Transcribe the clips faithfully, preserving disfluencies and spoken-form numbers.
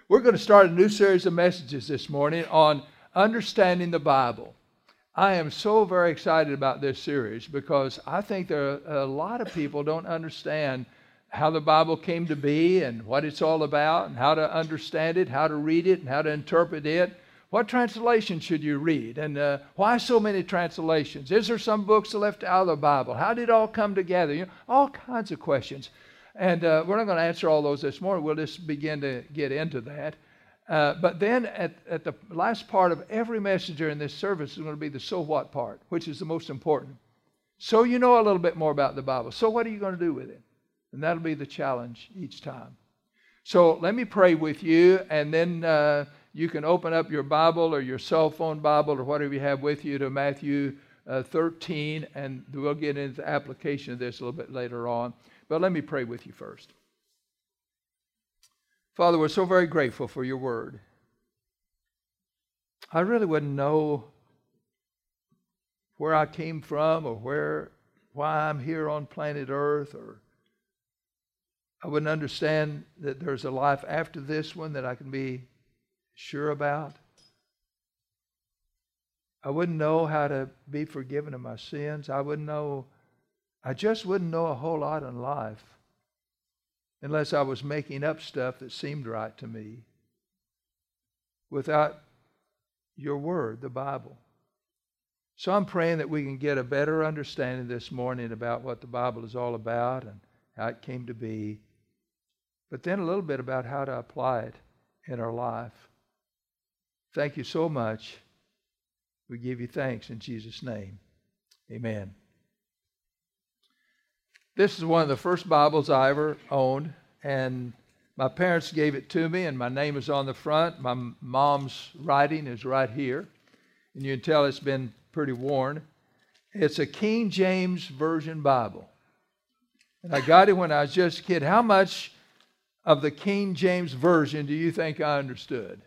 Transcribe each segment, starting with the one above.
We're going to start a new series of messages this morning on understanding the Bible. I am so very excited about this series because I think there are a lot of people don't understand how the Bible came to be and what it's all about and how to understand it, how to read it, and how to interpret it. What translation should you read? And uh, why so many translations? Is there some books left out of the Bible? How did it all come together? You know, all kinds of questions. And uh, we're not going to answer all those this morning. We'll just begin to get into that. Uh, but then at, at the last part of every message during this service is going to be the so what part, which is the most important. So you know a little bit more about the Bible. So what are you going to do with it? And that'll be the challenge each time. So let me pray with you, and then uh, you can open up your Bible or your cell phone Bible or whatever you have with you to Matthew uh, thirteen, and we'll get into the application of this a little bit later on. But let me pray with you first. Father, we're so very grateful for your word. I really wouldn't know where I came from or where, why I'm here on planet Earth, or I wouldn't understand that there's a life after this one that I can be sure about. I wouldn't know how to be forgiven of my sins. I wouldn't know, I just wouldn't know a whole lot in life unless I was making up stuff that seemed right to me without your word, the Bible. So I'm praying that we can get a better understanding this morning about what the Bible is all about and how it came to be, but then a little bit about how to apply it in our life. Thank you so much. We give you thanks in Jesus' name. Amen. This is one of the first Bibles I ever owned, and my parents gave it to me, and my name is on the front. My mom's writing is right here, and you can tell it's been pretty worn. It's a King James Version Bible, and I got it when I was just a kid. How much of the King James Version do you think I understood?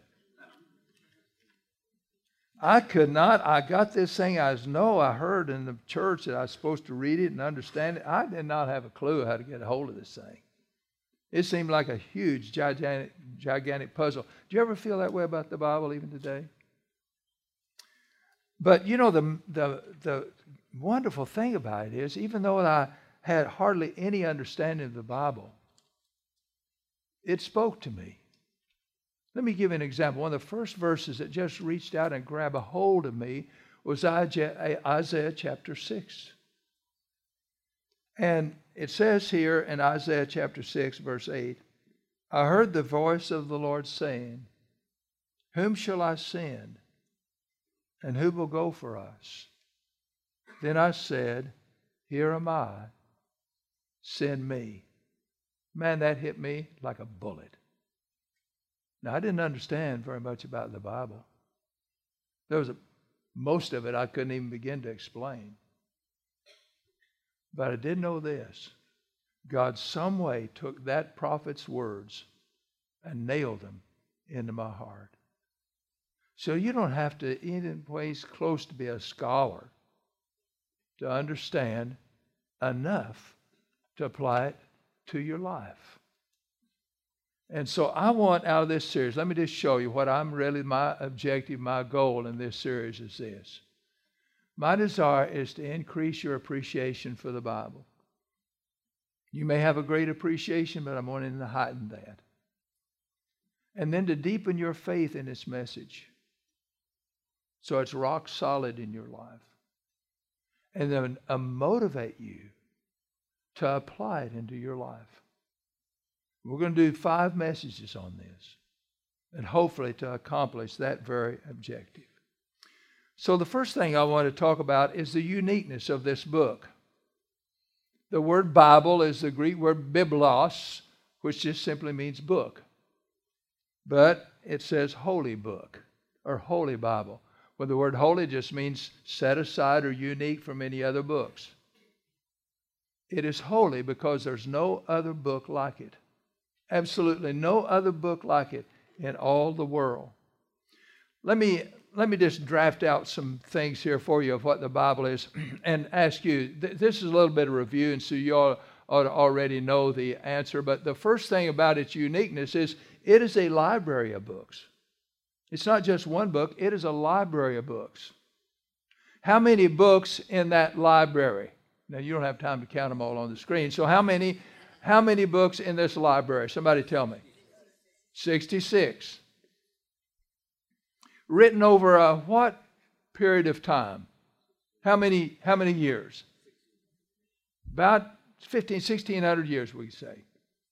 I could not. I got this thing. I know I heard in the church that I was supposed to read it and understand it. I did not have a clue how to get a hold of this thing. It seemed like a huge, gigantic, gigantic puzzle. Do you ever feel that way about the Bible even today? But you know, the the the wonderful thing about it is, even though I had hardly any understanding of the Bible, it spoke to me. Let me give you an example. One of the first verses that just reached out and grabbed a hold of me was Isaiah chapter six. And it says here in Isaiah chapter six, verse eight, I heard the voice of the Lord saying, whom shall I send? And who will go for us? Then I said, here am I, send me. Man, that hit me like a bullet. Now, I didn't understand very much about the Bible. There was a, most of it I couldn't even begin to explain. But I did know this. God some way took that prophet's words and nailed them into my heart. So you don't have to, in any place close to be a scholar to understand enough to apply it to your life. And so I want out of this series, let me just show you what I'm really, my objective, my goal in this series is this. My desire is to increase your appreciation for the Bible. You may have a great appreciation, but I'm wanting to heighten that. And then to deepen your faith in its message so it's rock solid in your life. And then uh, motivate you to apply it into your life. We're going to do five messages on this, and hopefully to accomplish that very objective. So the first thing I want to talk about is the uniqueness of this book. The word Bible is the Greek word biblos, which just simply means book. But it says holy book or holy Bible. Well, the word holy just means set aside or unique from any other books. It is holy because there's no other book like it. Absolutely no other book like it in all the world. Let me let me just draft out some things here for you of what the Bible is and ask you. Th- this is a little bit of review, and so you all ought to already know the answer. But the first thing about its uniqueness is it is a library of books. It's not just one book, it is a library of books. How many books in that library? Now, you don't have time to count them all on the screen. So how many, how many books in this library? Somebody tell me. sixty-six. Written over a what period of time? How many, how many years? About fifteen, sixteen hundred years, we say.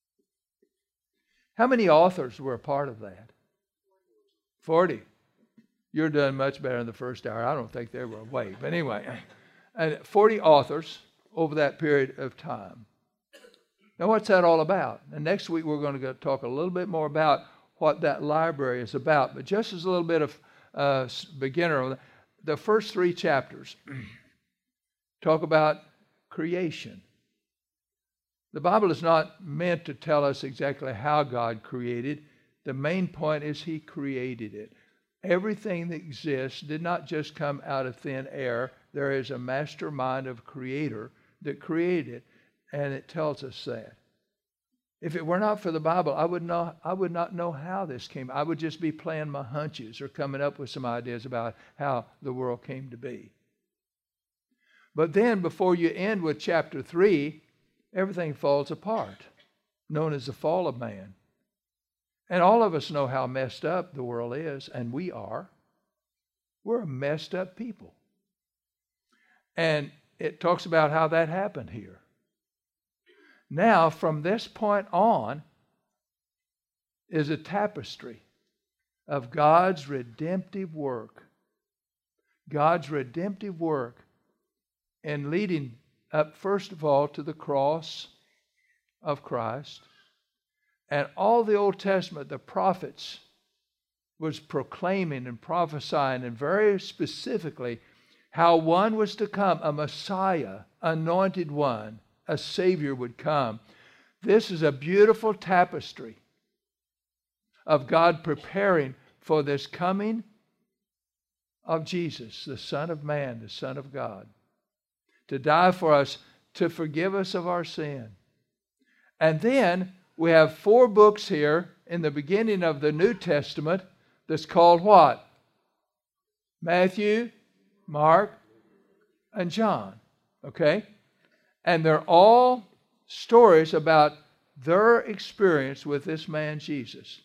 How many authors were a part of that? forty. You're doing much better in the first hour. I don't think they were awake. But anyway, and forty authors over that period of time. Now, what's that all about? And next week, we're going to go talk a little bit more about what that library is about. But just as a little bit of uh, beginner, the first three chapters talk about creation. The Bible is not meant to tell us exactly how God created. The main point is He created it. Everything that exists did not just come out of thin air. There is a mastermind of creator that created it, and it tells us that. If it were not for the Bible, I would know, I would not know how this came. I would just be playing my hunches or coming up with some ideas about how the world came to be. But then, before you end with chapter three, everything falls apart, known as the fall of man. And all of us know how messed up the world is, and we are. We're a messed up people. And it talks about how that happened here. Now, from this point on, is a tapestry of God's redemptive work. God's redemptive work in leading up, first of all, to the cross of Christ. And all the Old Testament, the prophets was proclaiming and prophesying, and very specifically, how one was to come, a Messiah, anointed one, a Savior would come. This is a beautiful tapestry of God preparing for this coming of Jesus, the Son of Man, the Son of God, to die for us, to forgive us of our sin. And then we have four books here in the beginning of the New Testament that's called what? Matthew, Mark, and John. Okay? And they're all stories about their experience with this man Jesus.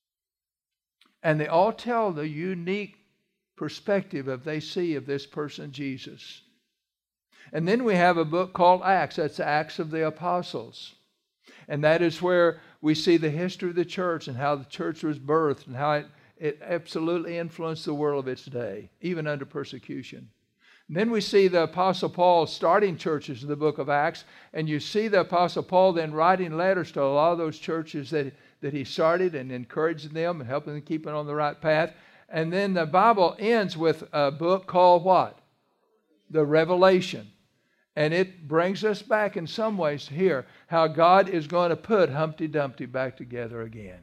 And they all tell the unique perspective of they see of this person Jesus. And then we have a book called Acts. That's Acts of the Apostles. And that is where we see the history of the church and how the church was birthed and how it, it absolutely influenced the world of its day, even under persecution. And then we see the Apostle Paul starting churches in the book of Acts, and you see the Apostle Paul then writing letters to a lot of those churches that, that he started and encouraging them and helping them keep it on the right path. And then the Bible ends with a book called what? The Revelation. And it brings us back in some ways here how God is going to put Humpty Dumpty back together again.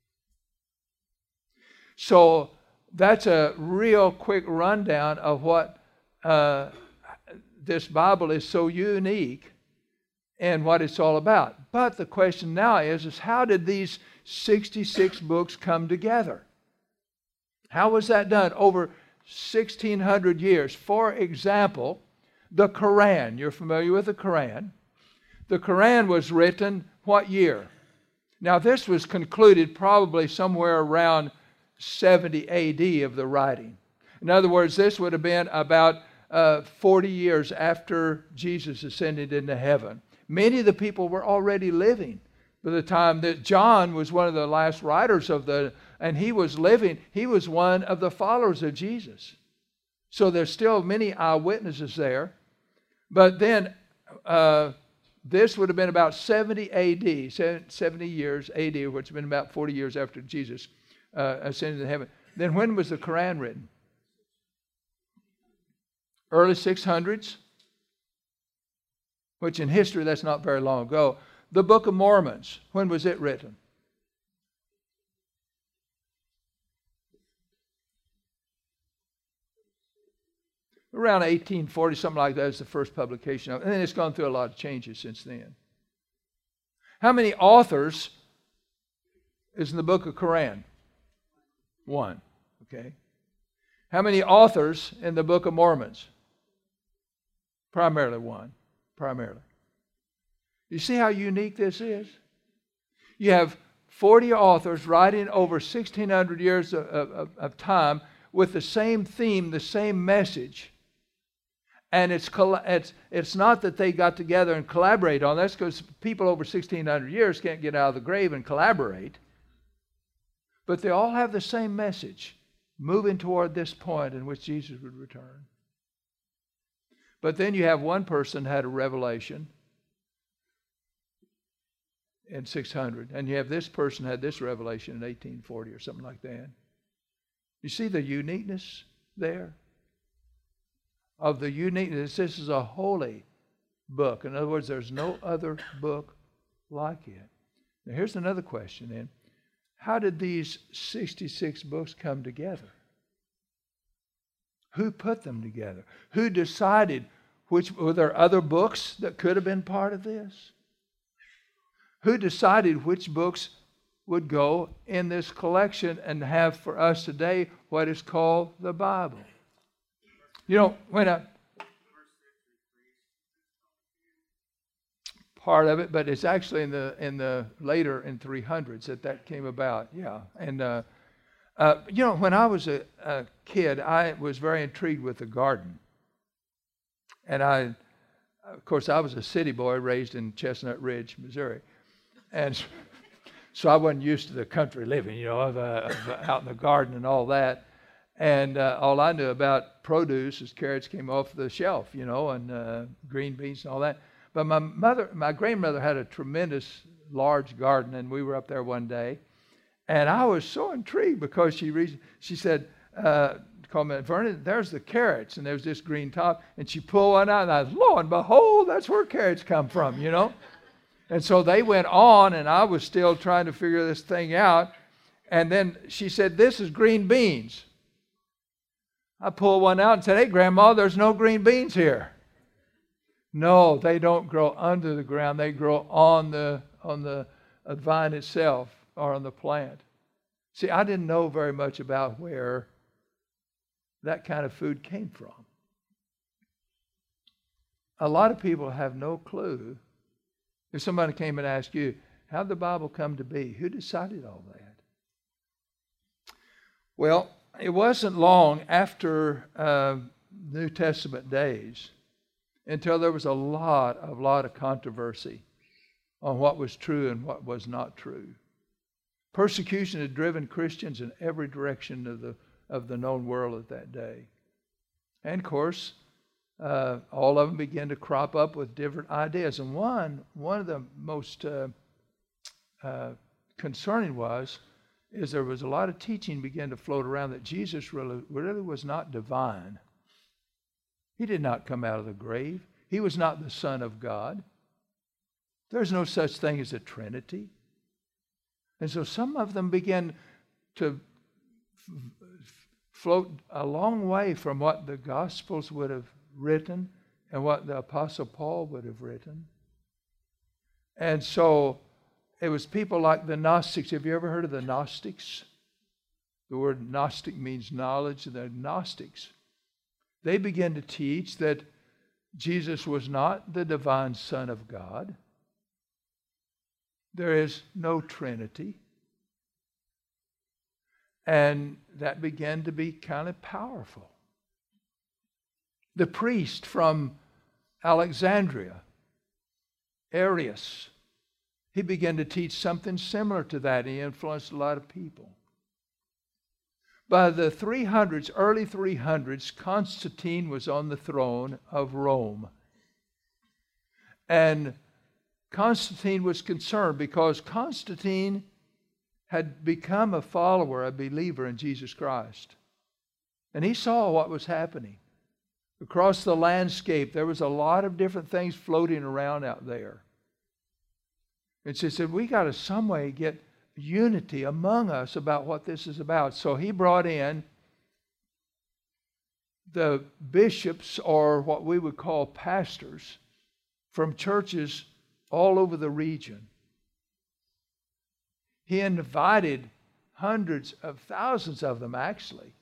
So that's a real quick rundown of what uh, this Bible is so unique and what it's all about. But the question now is, is how did these sixty-six books come together? How was that done over sixteen hundred years? For example, the Quran. You're familiar with the Quran. The Quran was written what year? Now this was concluded probably somewhere around seventy A D of the writing. In other words, this would have been about uh, forty years after Jesus ascended into heaven. Many of the people were already living by the time that John was one of the last writers of the, and he was living, he was one of the followers of Jesus. So there's still many eyewitnesses there. But then uh, this would have been about seventy A D, seventy years A D, which would have been about forty years after Jesus uh, ascended to heaven. Then when was the Quran written? Early six hundreds, which in history that's not very long ago. The Book of Mormons, when was it written? Around eighteen forty, something like that is the first publication of it. And then it's gone through a lot of changes since then. How many authors is in the book of Quran? One. Okay. How many authors in the Book of Mormons? Primarily one. Primarily. You see how unique this is? You have forty authors writing over sixteen hundred years of, of, of time with the same theme, the same message. And it's, it's, it's not that they got together and collaborate on this, because people over sixteen hundred years can't get out of the grave and collaborate. But they all have the same message, moving toward this point in which Jesus would return. But then you have one person had a revelation in six hundred, and you have this person had this revelation in eighteen forty or something like that. You see the uniqueness there? Of the uniqueness, this is a holy book. In other words, there's no other book like it. Now here's another question then. How did these sixty-six books come together? Who put them together? Who decided which, were there other books that could have been part of this? Who decided which books would go in this collection and have for us today what is called the Bible? You know, when I, part of it, but it's actually in the in the later in three hundreds that that came about. Yeah, and uh, uh, you know, when I was a, a kid, I was very intrigued with the garden, and I, of course, I was a city boy raised in Chestnut Ridge, Missouri, and so I wasn't used to the country living, you know, of, uh, of out in the garden and all that. And uh, all I knew about produce is carrots came off the shelf, you know, and uh, green beans and all that. But my mother, my grandmother had a tremendous large garden, and we were up there one day. And I was so intrigued because she re- she said, uh, called me, Vernon, there's the carrots, and there's this green top. And she pulled one out, and I was, lo and behold, that's where carrots come from, you know. And so they went on, and I was still trying to figure this thing out. And then she said, this is green beans. I pulled one out and said, hey, Grandma, there's no green beans here. No, they don't grow under the ground. They grow on the on the vine itself or on the plant. See, I didn't know very much about where that kind of food came from. A lot of people have no clue. If somebody came and asked you, how did the Bible come to be? Who decided all that? Well, it wasn't long after uh, New Testament days until there was a lot, a lot of controversy on what was true and what was not true. Persecution had driven Christians in every direction of the of the known world at that day. And of course, uh, all of them began to crop up with different ideas. And one, one of the most uh, uh, concerning was, is there was a lot of teaching began to float around that Jesus really, really was not divine. He did not come out of the grave. He was not the Son of God. There's no such thing as a Trinity. And so some of them began to f- float a long way from what the Gospels would have written and what the Apostle Paul would have written. And so it was people like the Gnostics. Have you ever heard of the Gnostics? The word Gnostic means knowledge. The Gnostics, they began to teach that Jesus was not the divine Son of God. There is no Trinity. And that began to be kind of powerful. The priest from Alexandria, Arius, he began to teach something similar to that. He influenced a lot of people. By the three hundreds, early three hundreds, Constantine was on the throne of Rome. And Constantine was concerned because Constantine had become a follower, a believer in Jesus Christ. And he saw what was happening. Across the landscape, there was a lot of different things floating around out there. And so he said, we got to some way get unity among us about what this is about. So he brought in the bishops, or what we would call pastors, from churches all over the region. He invited hundreds of thousands of them, actually.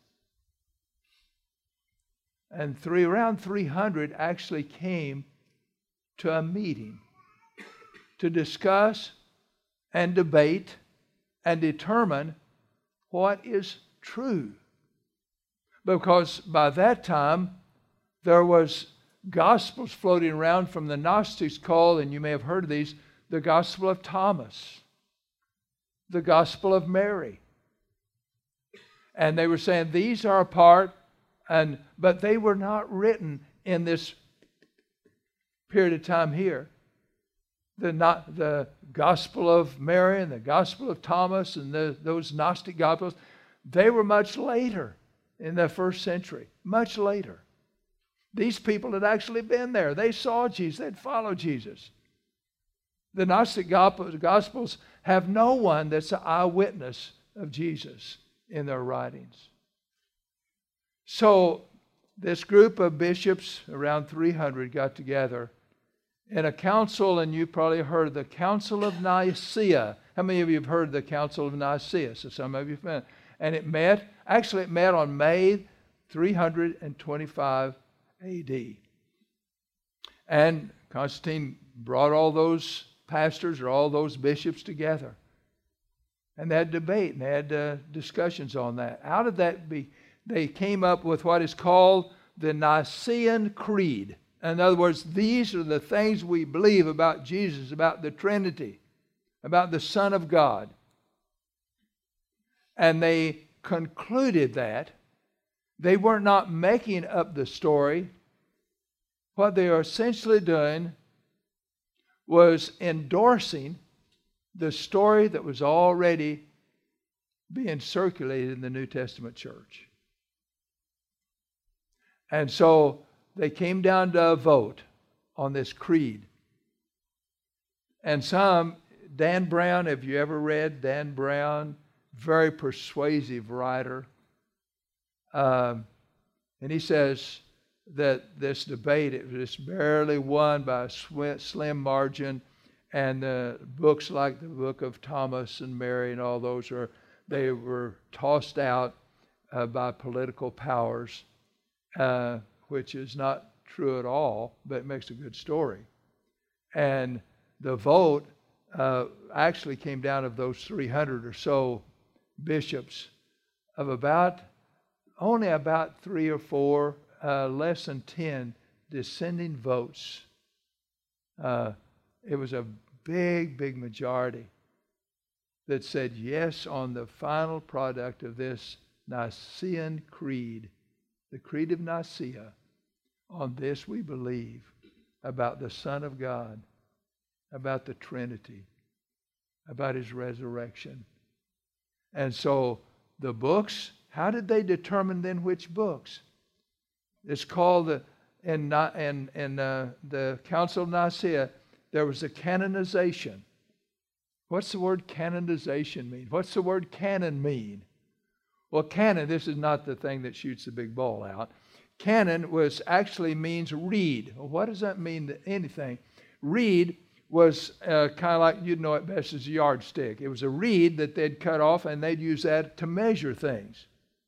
And three, around three hundred actually came to a meeting to discuss and debate and determine what is true. Because by that time, there was gospels floating around from the Gnostics called, and you may have heard of these, the Gospel of Thomas, the Gospel of Mary. And they were saying these are a part, and but they were not written in this period of time here. The, not, the Gospel of Mary and the Gospel of Thomas and the, those Gnostic Gospels, they were much later in the first century, much later. These people had actually been there. They saw Jesus. They'd followed Jesus. The Gnostic Gospels have no one that's an eyewitness of Jesus in their writings. So this group of bishops, around three hundred, got together in a council, and you probably heard of the Council of Nicaea. How many of you have heard of the Council of Nicaea? So some of you have. And it met, actually it met on May three twenty-five A D. And Constantine brought all those pastors or all those bishops together. And they had debate and they had uh, discussions on that. Out of that, be, they came up with what is called the Nicene Creed. In other words, these are the things we believe about Jesus, about the Trinity, about the Son of God. And they concluded that they were not making up the story. What they are essentially doing was endorsing the story that was already being circulated in the New Testament church. And so they came down to a vote on this creed. And some, Dan Brown, have you ever read Dan Brown? Very persuasive writer. Um, and he says that this debate, it was barely won by a slim margin. And uh, books like the book of Thomas and Mary and all those, are they were tossed out uh, by political powers, uh, which is not true at all, but it makes a good story. And the vote uh, actually came down of those three hundred or so bishops, of about, only about three or four, uh, less than ten dissenting votes. Uh, it was a big, big majority that said yes on the final product of this Nicene Creed, the Creed of Nicaea. On this we believe about the Son of God, about the Trinity, about His resurrection. And so the books, how did they determine then which books? It's called, the, in, in, in uh, the Council of Nicaea, there was a canonization. What's the word canonization mean? What's the word canon mean? Well, canon, this is not the thing that shoots the big ball out. Canon was actually means reed. Well, what does that mean to anything? Reed was uh, kind of like, you'd know it best as a yardstick. It was a reed that they'd cut off and they'd use that to measure things.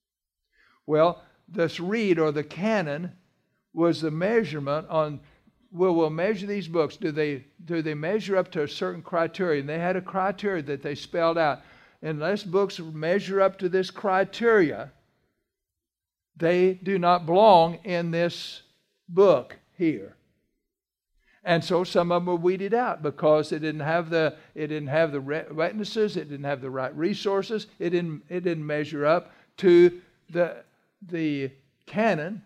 Well, this reed or the canon was the measurement on, well, we'll measure these books. Do they, do they measure up to a certain criteria? And they had a criteria that they spelled out. Unless books measure up to this criteria, they do not belong in this book here. And so some of them were weeded out because it didn't have the it didn't have the witnesses, it didn't have the right resources, it didn't it didn't measure up to the the canon,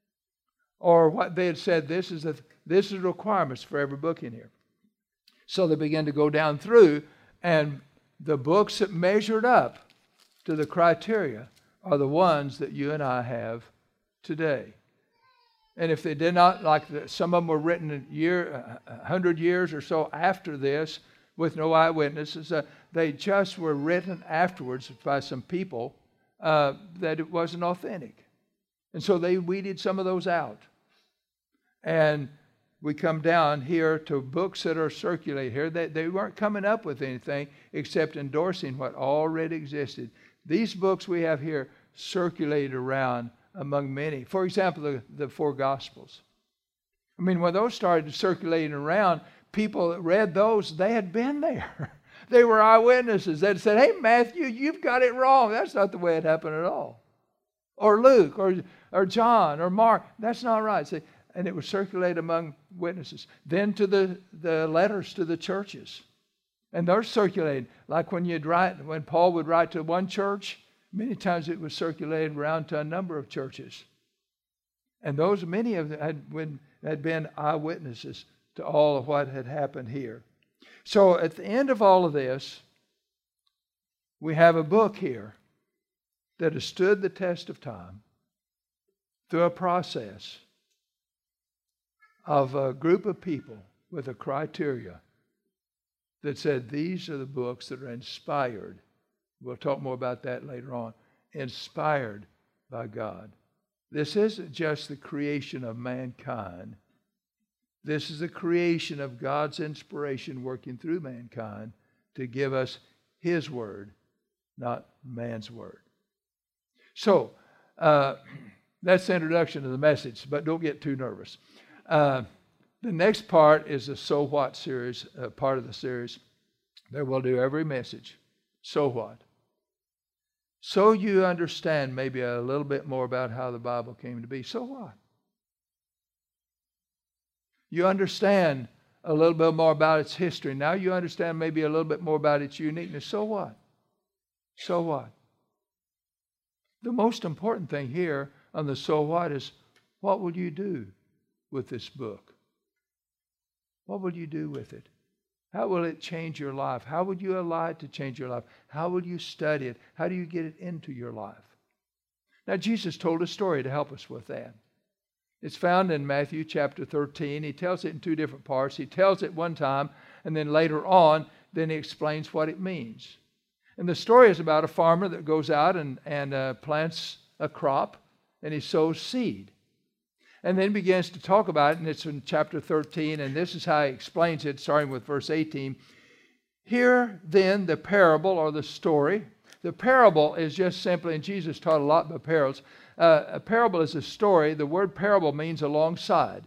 or what they had said. This is the this is requirements for every book in here. So they began to go down through, and the books that measured up to the criteria are the ones that you and I have today. And if they did not, like the, some of them were written a year, a hundred years or so after this, with no eyewitnesses, uh, they just were written afterwards by some people uh, that it wasn't authentic. And so they weeded some of those out. And we come down here to books that are circulated here. They, they weren't coming up with anything except endorsing what already existed. These books we have here circulated around among many. For example, the, the four Gospels. I mean, when those started circulating around, people that read those, they had been there. They were eyewitnesses. They'd said, hey, Matthew, you've got it wrong. That's not the way it happened at all. Or Luke, or, or John, or Mark. That's not right. See, and it was circulated among witnesses. Then to the, the letters to the churches. And they're circulated. Like when you'd write, when Paul would write to one church, many times it was circulated around to a number of churches. And those, many of them had been, had been eyewitnesses to all of what had happened here. So at the end of all of this, we have a book here that has stood the test of time through a process of a group of people with a criteria that said these are the books that are inspired. We'll talk more about that later on. Inspired by God. This isn't just the creation of mankind. This is the creation of God's inspiration working through mankind to give us His word, not man's word. So, uh, that's the introduction to the message, but don't get too nervous. Uh, the next part is the So What series, uh, part of the series that we'll do every message. So what? So you understand maybe a little bit more about how the Bible came to be. So what? You understand a little bit more about its history. Now you understand maybe a little bit more about its uniqueness. So what? So what? The most important thing here on the so what is, what will you do with this book? What will you do with it? How will it change your life? How would you allow it to change your life? How will you study it? How do you get it into your life? Now, Jesus told a story to help us with that. It's found in Matthew chapter thirteen. He tells it in two different parts. He tells it one time, and then later on, then he explains what it means. And the story is about a farmer that goes out and, and uh, plants a crop, and he sows seed. And then begins to talk about it, and it's in chapter thirteen, and this is how he explains it, starting with verse eighteen. Hear then the parable or the story. The parable is just simply, and Jesus taught a lot about parables. Uh, a parable is a story. The word parable means alongside.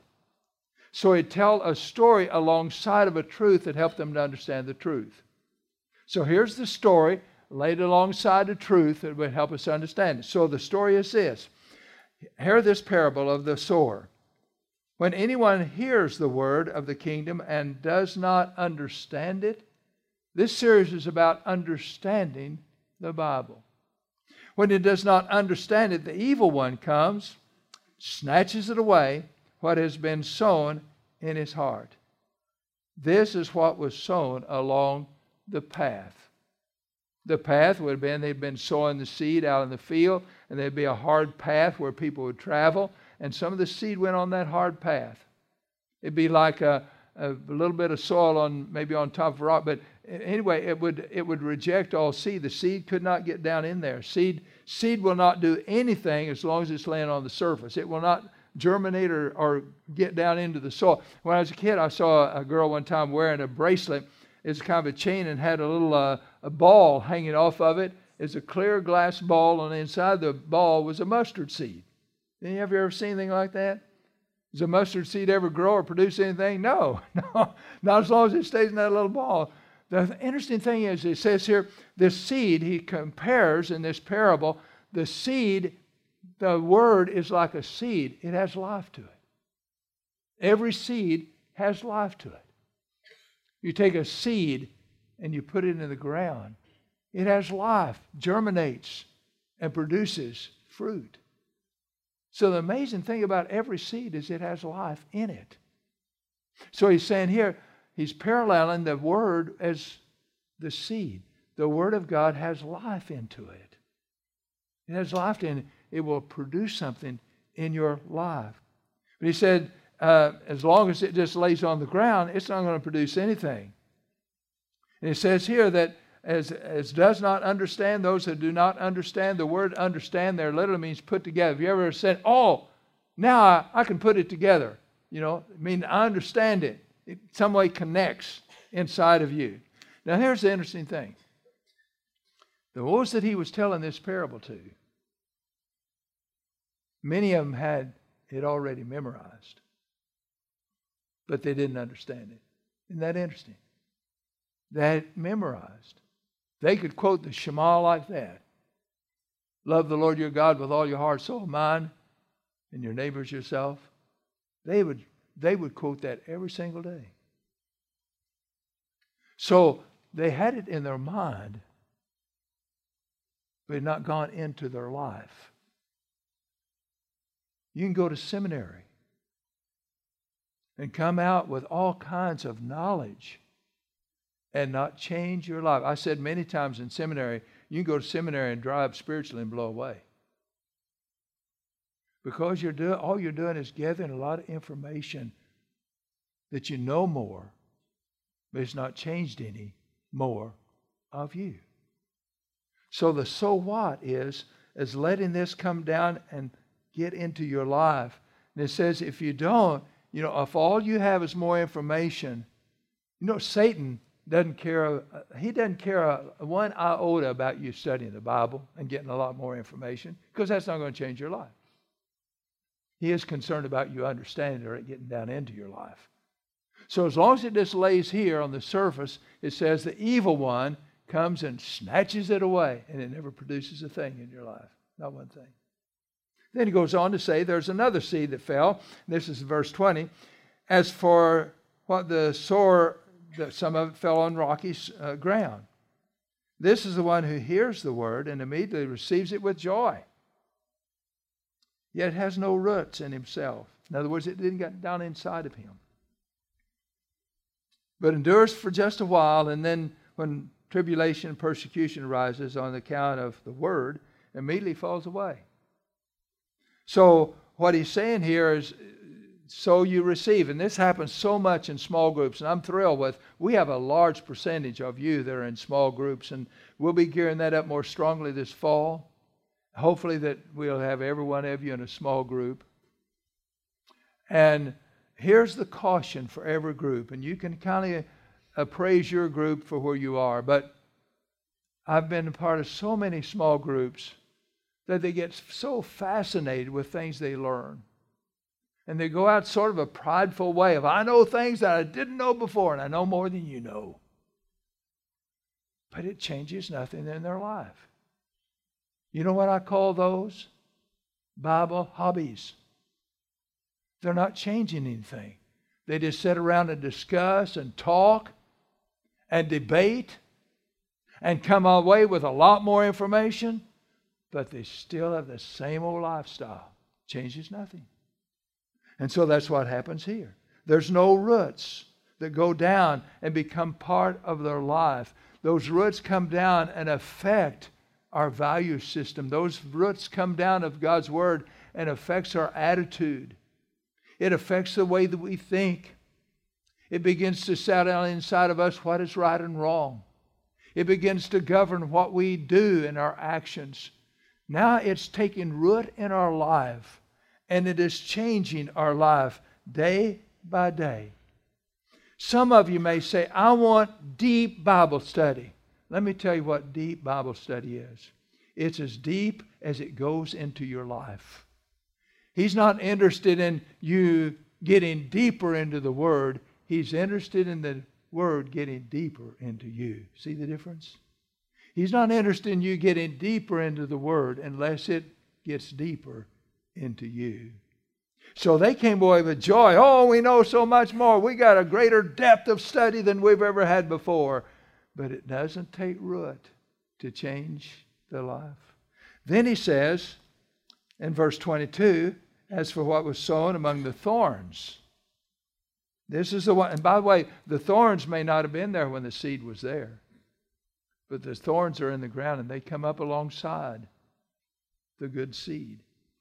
So he'd tell a story alongside of a truth that helped them to understand the truth. So here's the story laid alongside the truth that would help us understand it. So the story is this. Hear this parable of the sower. When anyone hears the word of the kingdom and does not understand it, this series is about understanding the Bible. When it does not understand it, the evil one comes, snatches it away, what has been sown in his heart. This is what was sown along the path. The path would have been, they'd been sowing the seed out in the field, and there'd be a hard path where people would travel, and some of the seed went on that hard path. It'd be like a, a little bit of soil on maybe on top of a rock, but anyway, it would it would reject all seed. The seed could not get down in there. Seed seed will not do anything as long as it's laying on the surface. It will not germinate or, or get down into the soil. When I was a kid, I saw a girl one time wearing a bracelet. It's kind of a chain and had a little uh, a ball hanging off of it. It's a clear glass ball, and inside the ball was a mustard seed. Any of you ever seen anything like that? Does a mustard seed ever grow or produce anything? No, no, not as long as it stays in that little ball. The interesting thing is, it says here, this seed, he compares in this parable, the seed, the word is like a seed. It has life to it. Every seed has life to it. You take a seed and you put it in the ground. It has life, germinates, and produces fruit. So the amazing thing about every seed is it has life in it. So he's saying here, he's paralleling the word as the seed. The word of God has life into it. It has life in it. It will produce something in your life. But he said, uh, as long as it just lays on the ground, it's not going to produce anything. And it says here that as, as does not understand, those that do not understand, the word understand there literally means put together. Have you ever said, oh, now I, I can put it together? You know, I mean, I understand it. It some way connects inside of you. Now, here's the interesting thing. Those that he was telling this parable to, many of them had it already memorized, but they didn't understand it. Isn't that interesting? They had it memorized. They could quote the Shema like that. Love the Lord your God with all your heart, soul, mind, and your neighbors yourself. They would, they would quote that every single day. So they had it in their mind, but it had not gone into their life. You can go to seminary and come out with all kinds of knowledge and not change your life. I said many times in seminary, you can go to seminary and dry up spiritually and blow away. Because you're doing, all you're doing is gathering a lot of information that you know more, but it's not changed any more of you. So the so what is, is letting this come down and get into your life. And it says if you don't, you know, if all you have is more information, you know, Satan doesn't care, he doesn't care a, one iota about you studying the Bible and getting a lot more information, because that's not going to change your life. He is concerned about you understanding or getting down into your life. So as long as it just lays here on the surface, it says the evil one comes and snatches it away, and it never produces a thing in your life. Not one thing. Then he goes on to say there's another seed that fell. This is verse twenty. As for what the sower, that some of it fell on rocky uh, ground. This is the one who hears the word and immediately receives it with joy. Yet it has no roots in himself. In other words, it didn't get down inside of him. But endures for just a while, and then when tribulation and persecution arises on account of the word, immediately falls away. So what he's saying here is, so you receive. And this happens so much in small groups. And I'm thrilled with, we have a large percentage of you that are in small groups. And we'll be gearing that up more strongly this fall. Hopefully that we'll have every one of you in a small group. And here's the caution for every group. And you can kind of appraise your group for where you are. But I've been a part of so many small groups that they get so fascinated with things they learn. And they go out sort of a prideful way of, I know things that I didn't know before, and I know more than you know. But it changes nothing in their life. You know what I call those? Bible hobbies. They're not changing anything. They just sit around and discuss and talk and debate and come away with a lot more information, but they still have the same old lifestyle. Changes nothing. And so that's what happens here. There's no roots that go down and become part of their life. Those roots come down and affect our value system. Those roots come down of God's Word and affects our attitude. It affects the way that we think. It begins to set down inside of us what is right and wrong. It begins to govern what we do in our actions. Now it's taking root in our life. And it is changing our life day by day. Some of you may say, I want deep Bible study. Let me tell you what deep Bible study is. It's as deep as it goes into your life. He's not interested in you getting deeper into the Word. He's interested in the Word getting deeper into you. See the difference? He's not interested in you getting deeper into the Word unless it gets deeper into you. So they came away with joy. Oh, we know so much more. We got a greater depth of study than we've ever had before. But it doesn't take root to change the life. Then he says in verse twenty-two, as for what was sown among the thorns. This is the one, and by the way, the thorns may not have been there when the seed was there. But the thorns are in the ground and they come up alongside the good seed.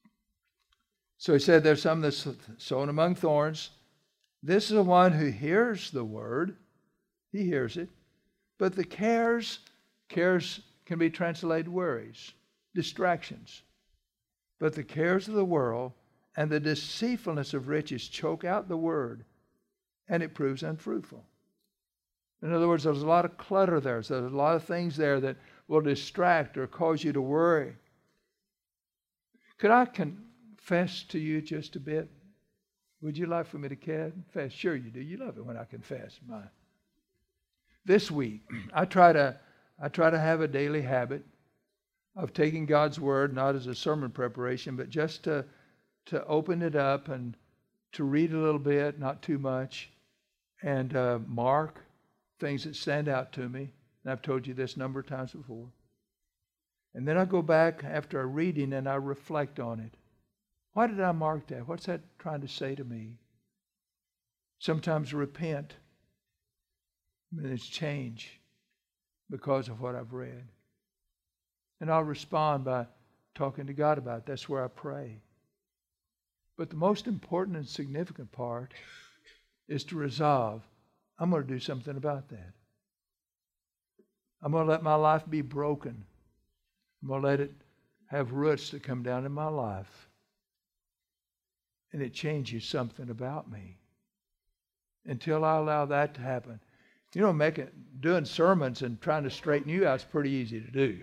So he said there's some that's sown among thorns. This is the one who hears the word. He hears it. But the cares, cares can be translated worries, distractions. But the cares of the world and the deceitfulness of riches choke out the word, and it proves unfruitful. In other words, there's a lot of clutter there. So there's a lot of things there that will distract or cause you to worry. Could I confess to you just a bit? Would you like for me to confess? Sure you do. You love it when I confess. My. This week, I try to I try to have a daily habit of taking God's Word, not as a sermon preparation, but just to, to open it up and to read a little bit, not too much, and uh, mark things that stand out to me. And I've told you this a number of times before. And then I go back after a reading and I reflect on it. Why did I mark that? What's that trying to say to me? Sometimes repent. And it's change because of what I've read. And I'll respond by talking to God about it. That's where I pray. But the most important and significant part is to resolve, I'm going to do something about that. I'm going to let my life be broken. I'm going to let it have roots that come down in my life. And it changes something about me. Until I allow that to happen. You know, making, doing sermons and trying to straighten you out is pretty easy to do.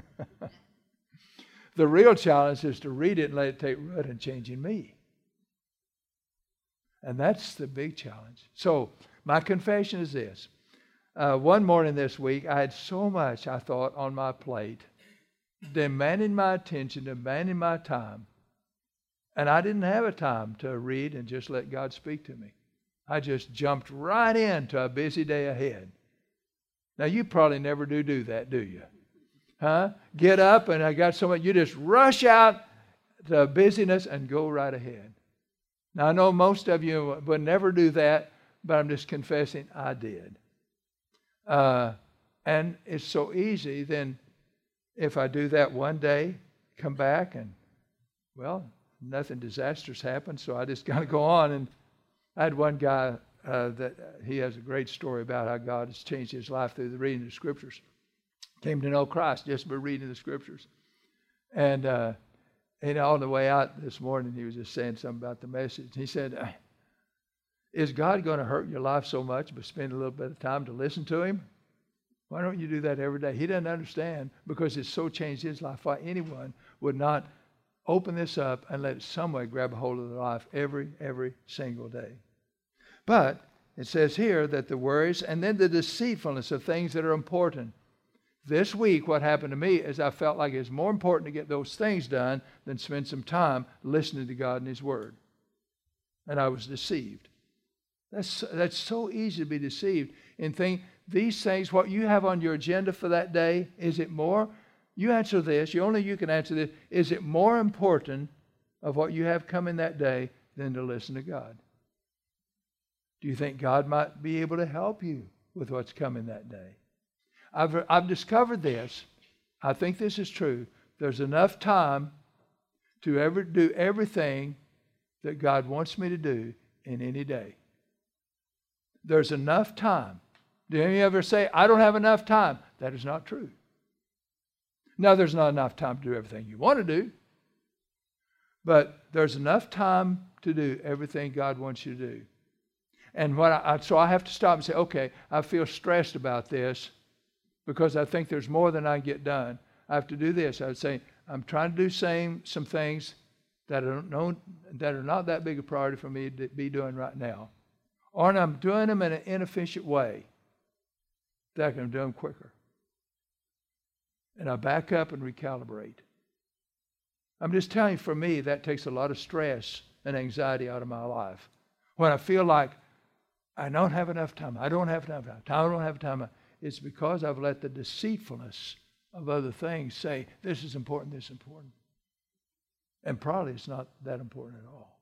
The real challenge is to read it and let it take root and changing me. And that's the big challenge. So, my confession is this. Uh, one morning this week, I had so much, I thought, on my plate, demanding my attention, demanding my time. And I didn't have a time to read and just let God speak to me. I just jumped right into a busy day ahead. Now, you probably never do do that, do you? Huh? Get up and I got so much, you just rush out to busyness and go right ahead. Now, I know most of you would never do that, but I'm just confessing I did. Uh, and it's so easy then if I do that one day, come back and, well, nothing disastrous happened, so I just kind of go on. And I had one guy uh, that uh, he has a great story about how God has changed his life through the reading of the Scriptures. Came to know Christ just by reading the Scriptures. And, uh, and on the way out this morning, he was just saying something about the message. He said, is God going to hurt your life so much by spending a little bit of time to listen to Him? Why don't you do that every day? He doesn't understand because it's so changed his life. Why anyone would not open this up and let some way grab a hold of their life every, every single day. But it says here that the worries and then the deceitfulness of things that are important. This week, what happened to me is I felt like it was more important to get those things done than spend some time listening to God and His Word. And I was deceived. That's, that's so easy to be deceived and think these things, what you have on your agenda for that day, is it more? You answer this. You only you can answer this. Is it more important of what you have coming that day than to listen to God? Do you think God might be able to help you with what's coming that day? I've, I've discovered this. I think this is true. There's enough time to ever do everything that God wants me to do in any day. There's enough time. Do any ever say, I don't have enough time? That is not true. Now, there's not enough time to do everything you want to do, but there's enough time to do everything God wants you to do. And what I, so I have to stop and say, okay, I feel stressed about this because I think there's more than I can get done. I have to do this. I would say, I'm trying to do same, some things that are, no, that are not that big a priority for me to be doing right now. Or I'm doing them in an inefficient way that I can do them quicker. And I back up and recalibrate. I'm just telling you, for me, that takes a lot of stress and anxiety out of my life. When I feel like I don't have enough time, I don't have enough time, I don't have time, it's because I've let the deceitfulness of other things say, this is important, this is important. And probably it's not that important at all.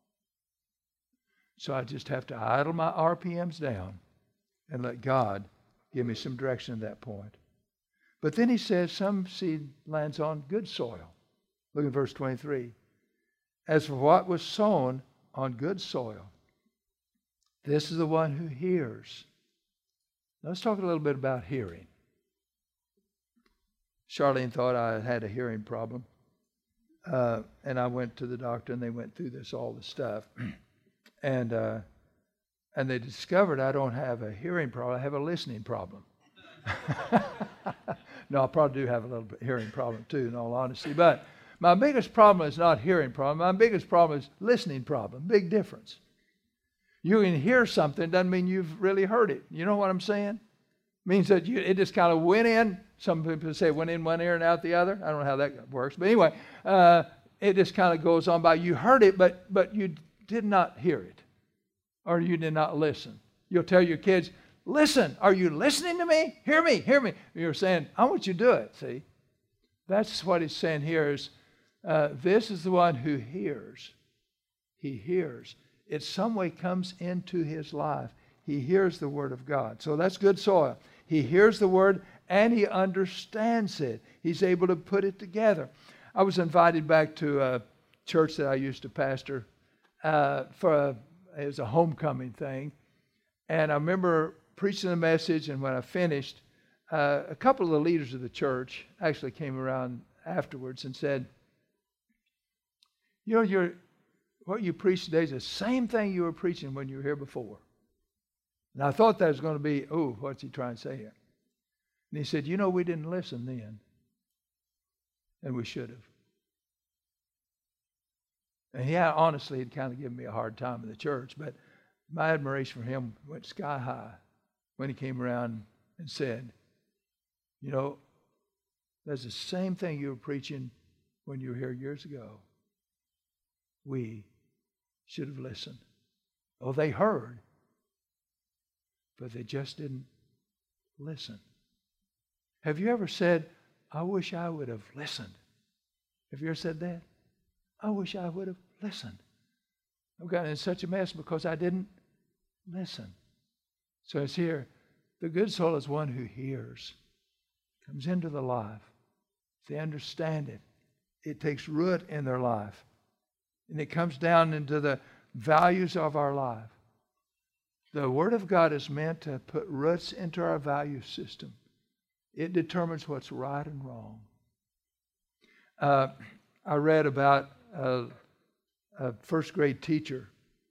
So I just have to idle my R P Ms down and let God give me some direction at that point. But then he says some seed lands on good soil. Look at verse twenty-three. As for what was sown on good soil, this is the one who hears. Now let's talk a little bit about hearing. Charlene thought I had a hearing problem. uh, and I went to the doctor, and they went through this all the stuff, and uh, and they discovered I don't have a hearing problem. I have a listening problem. No, I probably do have a little bit hearing problem too, in all honesty. But my biggest problem is not hearing problem. My biggest problem is listening problem. Big difference. You can hear something, doesn't mean you've really heard it. You know what I'm saying? Means that you, it just kind of went in. Some people say went in one ear and out the other. I don't know how that works. But anyway, uh, it just kind of goes on by. You heard it, but but you did not hear it. Or you did not listen. You'll tell your kids, listen, are you listening to me? Hear me, hear me. You're saying, I want you to do it, see? That's what he's saying here is, uh, this is the one who hears. He hears. It some way comes into his life. He hears the word of God. So that's good soil. He hears the word and he understands it. He's able to put it together. I was invited back to a church that I used to pastor uh, for a, it was a homecoming thing. And I remember preaching the message, and when I finished, uh, a couple of the leaders of the church actually came around afterwards and said, you know, you're, what you preached today is the same thing you were preaching when you were here before. And I thought that was going to be, oh, what's he trying to say here? And he said, you know, we didn't listen then. And we should have. And he had, honestly, had kind of given me a hard time in the church, but my admiration for him went sky high when he came around and said, you know, that's the same thing you were preaching when you were here years ago. We should have listened. Oh, they heard, but they just didn't listen. Have you ever said, I wish I would have listened? Have you ever said that? I wish I would have listened. I've gotten in such a mess because I didn't listen. So it's here. The good soul is one who hears, comes into the life. They understand it. It takes root in their life. And it comes down into the values of our life. The Word of God is meant to put roots into our value system. It determines what's right and wrong. Uh, I read about a, a first grade teacher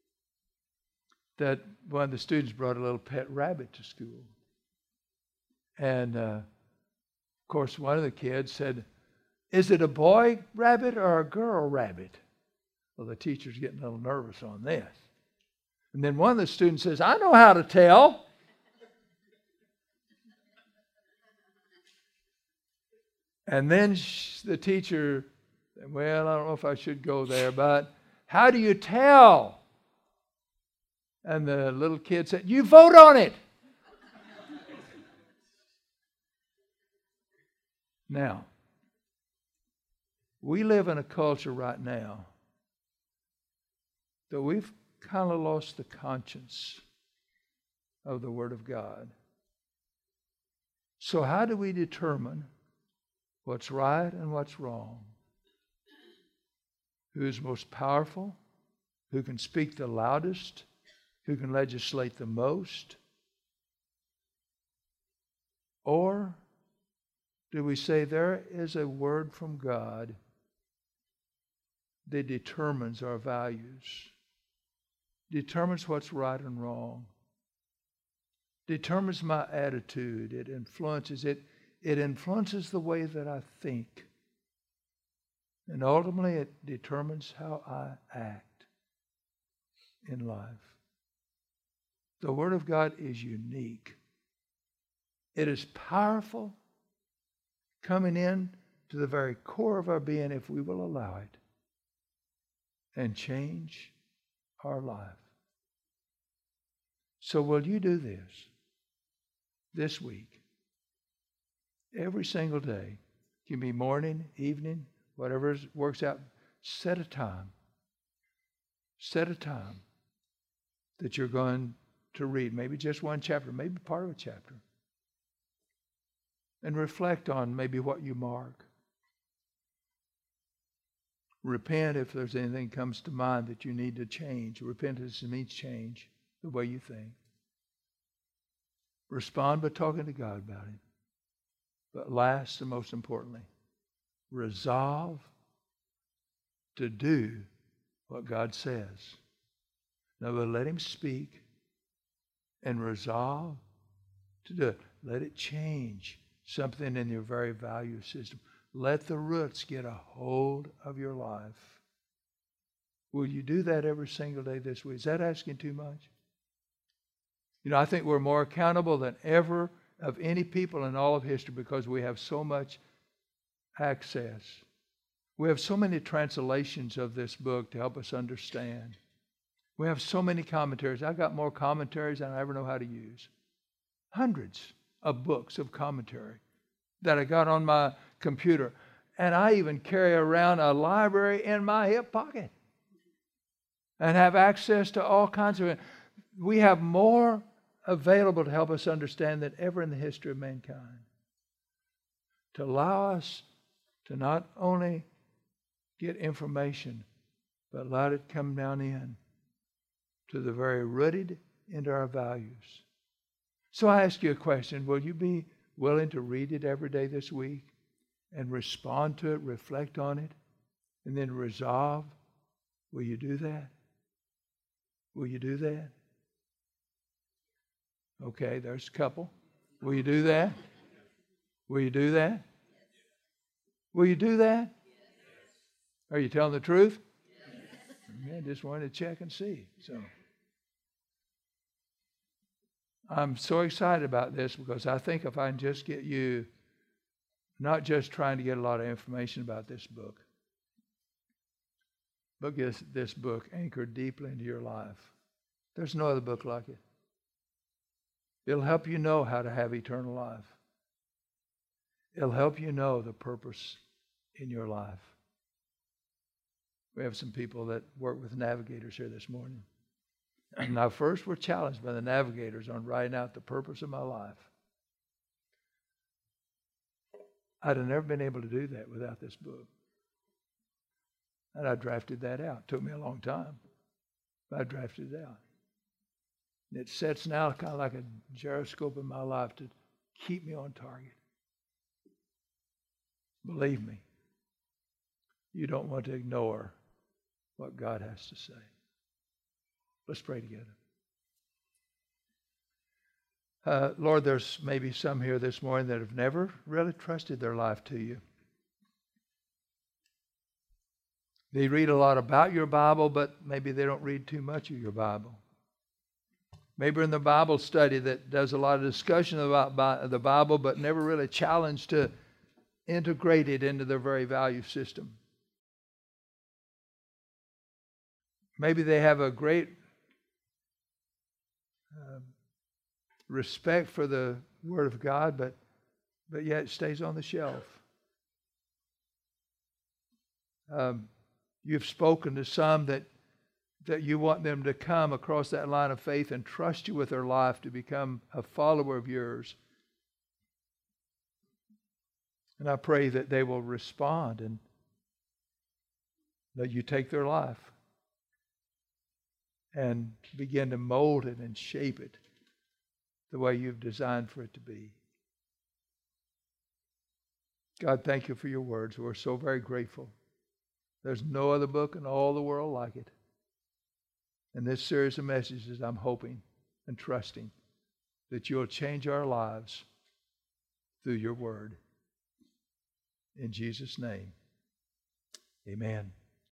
that one of the students brought a little pet rabbit to school. And, uh, of course, one of the kids said, is it a boy rabbit or a girl rabbit? Well, the teacher's getting a little nervous on this. And then one of the students says, I know how to tell. And then the teacher, well, I don't know if I should go there, but how do you tell? And the little kid said, you vote on it. Now, we live in a culture right now that we've kind of lost the conscience of the Word of God. So how do we determine what's right and what's wrong? Who is most powerful? Who can speak the loudest? Who can legislate the most? Or do we say there is a word from God that determines our values, determines what's right and wrong, determines my attitude, it influences it, it influences the way that I think. And ultimately it determines how I act in life. The Word of God is unique. It is powerful, coming in to the very core of our being if we will allow it, and change our life. So will you do this this week? Every single day. It can be morning, evening, whatever works out. Set a time. Set a time that you're going to read. Maybe just one chapter, maybe part of a chapter. And reflect on maybe what you mark. Repent if there's anything comes to mind that you need to change. Repentance means change the way you think. Respond by talking to God about it. But last and most importantly, resolve to do what God says. Now, we'll let him speak and resolve to do it. Let it change something in your very value system. Let the roots get a hold of your life. Will you do that every single day this week? Is that asking too much? You know, I think we're more accountable than ever of any people in all of history because we have so much access. We have so many translations of this book to help us understand. We have so many commentaries. I got more commentaries than I ever know how to use. Hundreds of books of commentary that I got on my computer. And I even carry around a library in my hip pocket and have access to all kinds of it. We have more available to help us understand than ever in the history of mankind. To allow us to not only get information, but let it come down in to the very rooted into our values. So I ask you a question. Will you be willing to read it every day this week and respond to it, reflect on it, and then resolve? Will you do that? Will you do that? Okay, there's a couple. Will you do that? Will you do that? Will you do that? Are you telling the truth? I just wanted to check and see. So I'm so excited about this because I think if I can just get you not just trying to get a lot of information about this book, but get this book anchored deeply into your life. There's no other book like it. It'll help you know how to have eternal life. It'll help you know the purpose in your life. We have some people that work with navigators here this morning. Now, first, we're challenged by the navigators on writing out the purpose of my life. I'd have never been able to do that without this book. And I drafted that out. It took me a long time, but I drafted it out. And it sets now kind of like a gyroscope in my life to keep me on target. Believe me, you don't want to ignore what God has to say. Let's pray together. Uh, Lord, there's maybe some here this morning that have never really trusted their life to you. They read a lot about your Bible, but maybe they don't read too much of your Bible. Maybe in the Bible study that does a lot of discussion about the Bible, but never really challenged to integrate it into their very value system. Maybe they have a great uh, respect for the Word of God, but, but yet it stays on the shelf. Um, you've spoken to some that that you want them to come across that line of faith and trust you with their life to become a follower of yours. And I pray that they will respond and that you take their life and begin to mold it and shape it the way you've designed for it to be. God, thank you for your words. We're so very grateful. There's no other book in all the world like it. And this series of messages, I'm hoping and trusting that you'll change our lives through your word. In Jesus' name, amen.